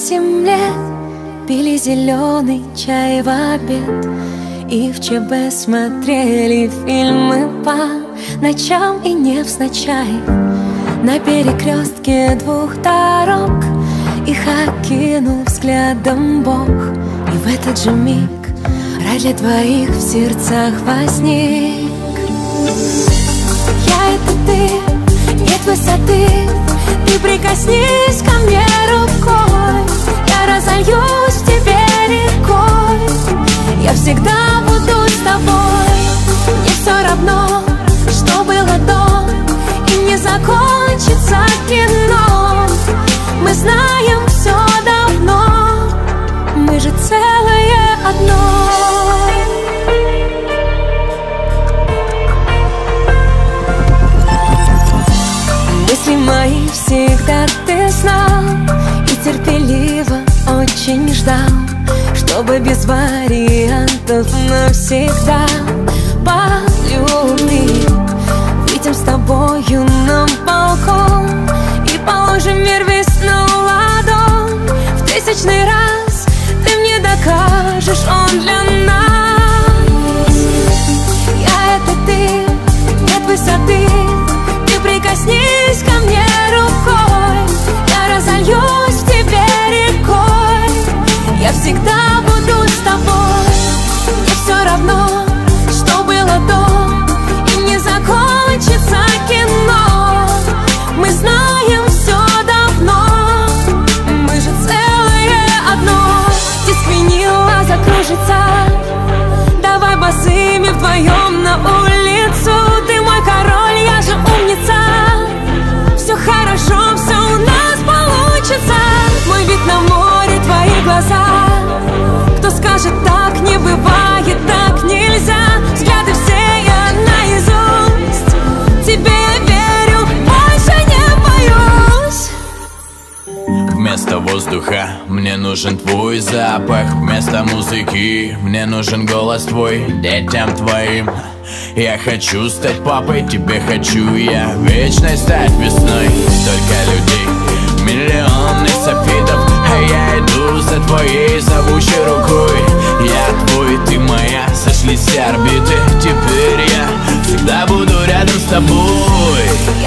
8 лет пили зеленый чай в обед и в ЧБ смотрели фильмы по ночам и невзначай. На перекрестке 2 дорог их окинул взглядом Бог. И в этот же миг рай для двоих в сердцах возник. Я — это ты, нет высоты, ты прикоснись ко мне рукой, я разольюсь в тебе рекой, я всегда буду с тобой. Мне все равно, что было до, и не закончится кино. Мы знаем все давно, мы же целое одно. Мысли мои всегда ты знал и терпеливо очень ждал, чтобы без вариантов навсегда по любви выйдем с тобою на балкон и положим мир весь на ладонь. В 1000-й раз ты мне докажешь, он для нас. Я — это ты, нет высоты, ты прикоснись ко мне рукой, я разольюсь в тебе рекой, я всегда буду с тобой. Мне все равно, что было до, и не закончится кино. Мы знаем все давно, мы же целое одно. Диск винила закружится, давай босыми вдвоем на улицу. Ты мой король, я же умница, все хорошо, все у нас получится. Мой вид на море, твои глаза. Кто скажет так не бывает, так нельзя. Взгляды все я наизусть, тебе я верю, больше не боюсь. Вместо воздуха мне нужен твой запах, вместо музыки мне нужен голос твой детям твоим. Я хочу стать папой, тебе хочу я вечной стать весной. Столько людей, миллионы софитов, а я иду за твоей зовущей рукой. Я твой, ты моя, сошлись орбиты. Теперь я всегда буду рядом с тобой.